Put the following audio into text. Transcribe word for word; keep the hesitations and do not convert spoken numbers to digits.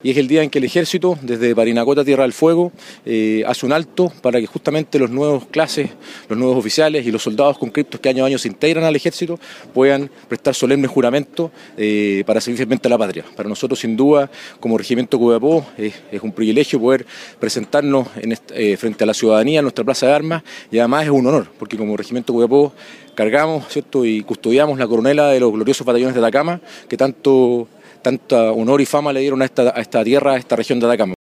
y es el día en que el Ejército, desde Parinacota, Tierra del Fuego, eh, hace un alto para que justamente los nuevos clases, los nuevos oficiales y los soldados conscriptos que año a año se integran al Ejército puedan prestar solemne juramento eh, para servir fielmente a la patria. Para nosotros, sin duda, como Regimiento Copiapó, eh, es un privilegio poder presentarnos en este, eh, frente a la ciudadanía en nuestra plaza de armas, y además es un honor, porque como Regimiento Copiapó cargamos, ¿cierto?, y custodiamos la coronela de los gloriosos batallones de Atacama, que tanto, tanta honor y fama le dieron a esta, a esta tierra, a esta región de Atacama.